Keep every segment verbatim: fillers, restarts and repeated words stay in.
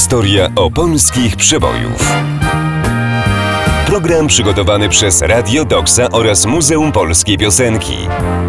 Historia opolskich przebojów. Program przygotowany przez Radio Doksa oraz Muzeum Polskiej Piosenki.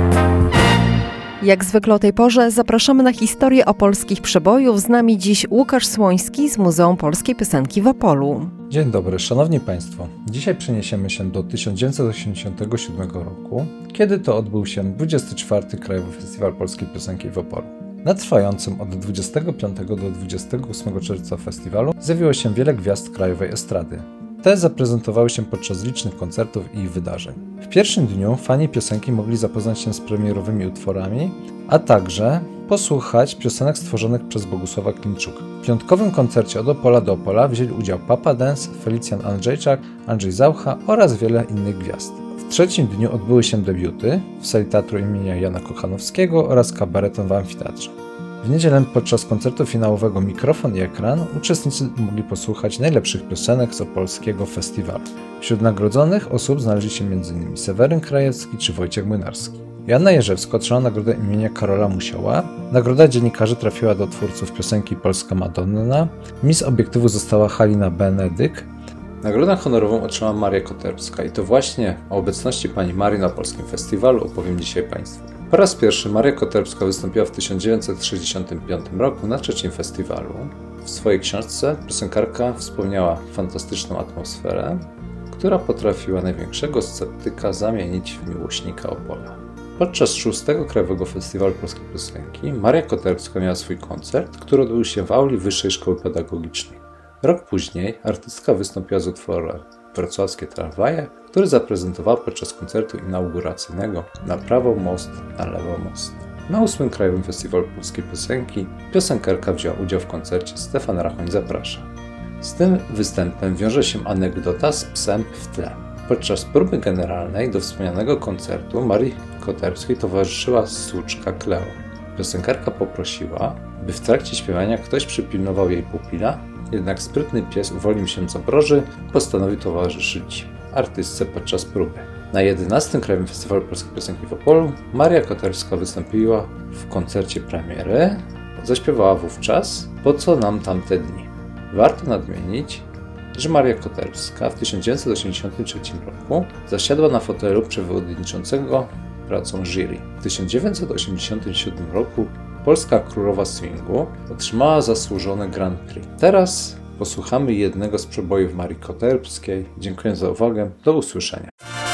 Jak zwykle o tej porze zapraszamy na historię opolskich przebojów. Z nami dziś Łukasz Słoński z Muzeum Polskiej Piosenki w Opolu. Dzień dobry, szanowni państwo. Dzisiaj przeniesiemy się do tysiąc dziewięćset osiemdziesiątego siódmego roku, kiedy to odbył się dwudziesty czwarty Krajowy Festiwal Polskiej Piosenki w Opolu. Na trwającym od dwudziestego piątego do dwudziestego ósmego czerwca festiwalu zjawiło się wiele gwiazd krajowej estrady. Te zaprezentowały się podczas licznych koncertów i wydarzeń. W pierwszym dniu fani piosenki mogli zapoznać się z premierowymi utworami, a także posłuchać piosenek stworzonych przez Bogusława Klimczuka. W piątkowym koncercie Od Opola do Opola wzięli udział Papa Dance, Felicjan Andrzejczak, Andrzej Zaucha oraz wiele innych gwiazd. W trzecim dniu odbyły się debiuty w sali Teatru imienia Jana Kochanowskiego oraz kabaretem w amfiteatrze. W niedzielę podczas koncertu finałowego Mikrofon i Ekran uczestnicy mogli posłuchać najlepszych piosenek z opolskiego festiwalu. Wśród nagrodzonych osób znaleźli się m.in. Seweryn Krajewski czy Wojciech Młynarski. Joanna Jerzewska otrzymała nagrodę imienia Karola Musioła. Nagroda dziennikarzy trafiła do twórców piosenki Polska Madonna. Miss Obiektywu została Halina Benedyk. Nagrodę honorową otrzymała Maria Koterbska i to właśnie o obecności pani Marii na polskim festiwalu opowiem dzisiaj państwu. Po raz pierwszy Maria Koterbska wystąpiła w tysiąc dziewięćset sześćdziesiątym piątym roku na trzecim festiwalu. W swojej książce piosenkarka wspomniała fantastyczną atmosferę, która potrafiła największego sceptyka zamienić w miłośnika Opola. Podczas szóstego Krajowego Festiwalu Polskiej Piosenki Maria Koterbska miała swój koncert, który odbył się w auli Wyższej Szkoły Pedagogicznej. Rok później artystka wystąpiła z utworem Wrocławskie tramwaje, który zaprezentowała podczas koncertu inauguracyjnego Na prawo most, na lewo most. Na ósmym Krajowym Festiwalu Polskiej Piosenki piosenkarka wzięła udział w koncercie Stefan Rachoń zaprasza. Z tym występem wiąże się anegdota z psem w tle. Podczas próby generalnej do wspomnianego koncertu Marii Koterbskiej towarzyszyła suczka Kleo. Piosenkarka poprosiła, by w trakcie śpiewania ktoś przypilnował jej pupila, jednak sprytny pies uwolnił się z obroży i postanowił towarzyszyć artystce podczas próby. Na jedenastym Krajowym Festiwalu Polskiej Piosenki w Opolu Maria Koterbska wystąpiła w koncercie premiery. Zaśpiewała wówczas Po co nam tamte dni. Warto nadmienić, że Maria Koterbska w tysiąc dziewięćset osiemdziesiątym trzecim roku zasiadła na fotelu przewodniczącego pracą jury. W tysiąc dziewięćset osiemdziesiątym siódmym roku polska królowa swingu otrzymała zasłużone Grand Prix. Teraz posłuchamy jednego z przebojów Marii Koterbskiej. Dziękuję za uwagę. Do usłyszenia.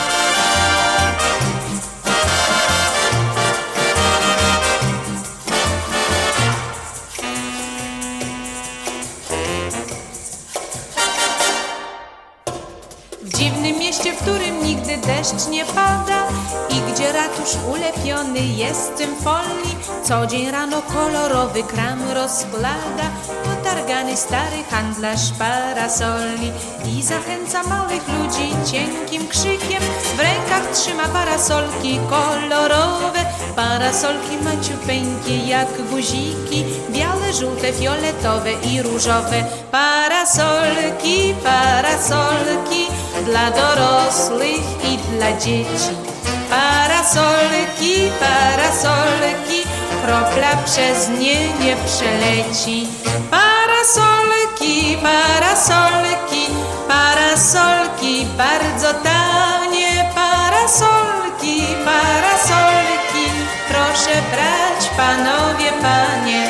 W dziwnym mieście, w którym nigdy deszcz nie pada i gdzie ratusz ulepiony jest symfonii, co dzień rano kolorowy kram rozkłada, potargany stary handlarz parasoli i zachęca małych ludzi cienkim krzykiem. W rękach trzyma parasolki kolorowe, parasolki maciupeńkie jak guziki, białe, żółte, fioletowe i różowe. Parasolki, parasolki dla dorosłych i dla dzieci. Parasolki, parasolki, kropla przez nie nie przeleci. Parasolki, parasolki, parasolki bardzo tanie. Parasolki, parasolki, proszę brać panowie, panie.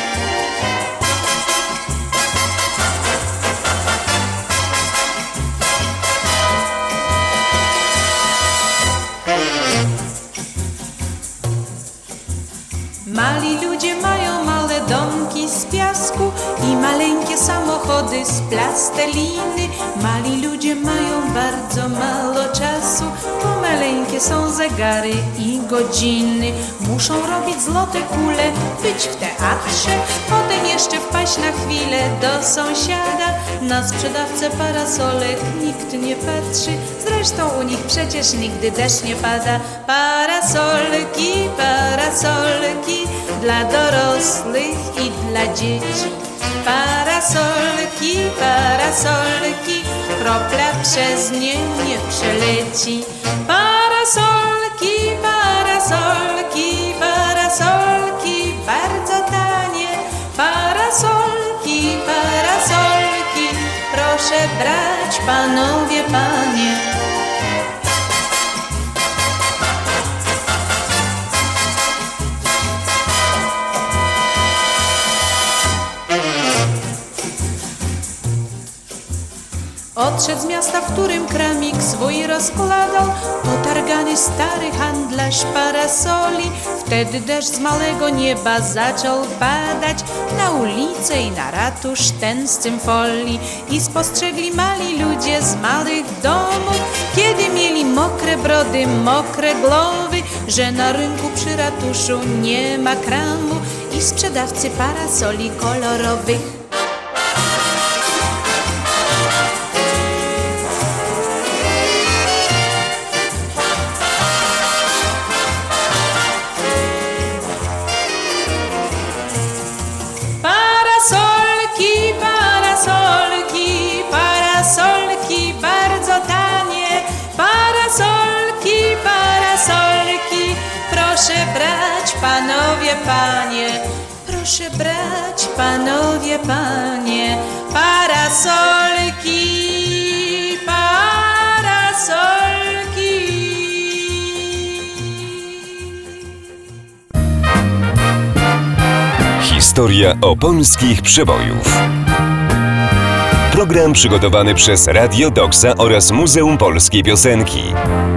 Mali ludzie mają małe domki z piasku i maleńkie samochody z plasteliny. Mali ludzie mają bardzo mało czasu, bo maleńkie są zegary i godziny. Muszą robić złote kule, być w teatrze, potem jeszcze wpaść na chwilę do sąsiada. Na sprzedawcę parasolek nikt nie patrzy, zresztą u nich przecież nigdy deszcz nie pada. Parasolki, parasolki dla dorosłych i dla dzieci. Parasolki, parasolki, kropla przez nie nie przeleci. Parasolki, parasolki, parasolki bardzo tanie. Parasolki, parasolki. brać, panowie, panie. Odszedł z miasta, w którym kramik swój rozkładał, potargany stary handlarz parasoli. Wtedy deszcz z małego nieba zaczął padać na ulicę i na ratusz ten z cymfoli. I spostrzegli mali ludzie z małych domów, kiedy mieli mokre brody, mokre głowy, że na rynku przy ratuszu nie ma kramu i sprzedawcy parasoli kolorowych. Parasolki, parasolki, parasolki bardzo tanie. Parasolki, parasolki, proszę brać, panowie, panie. Proszę brać, panowie, panie. Parasolki, parasolki. Historia opolskich przebojów. Program przygotowany przez Radio Doksa oraz Muzeum Polskiej Piosenki.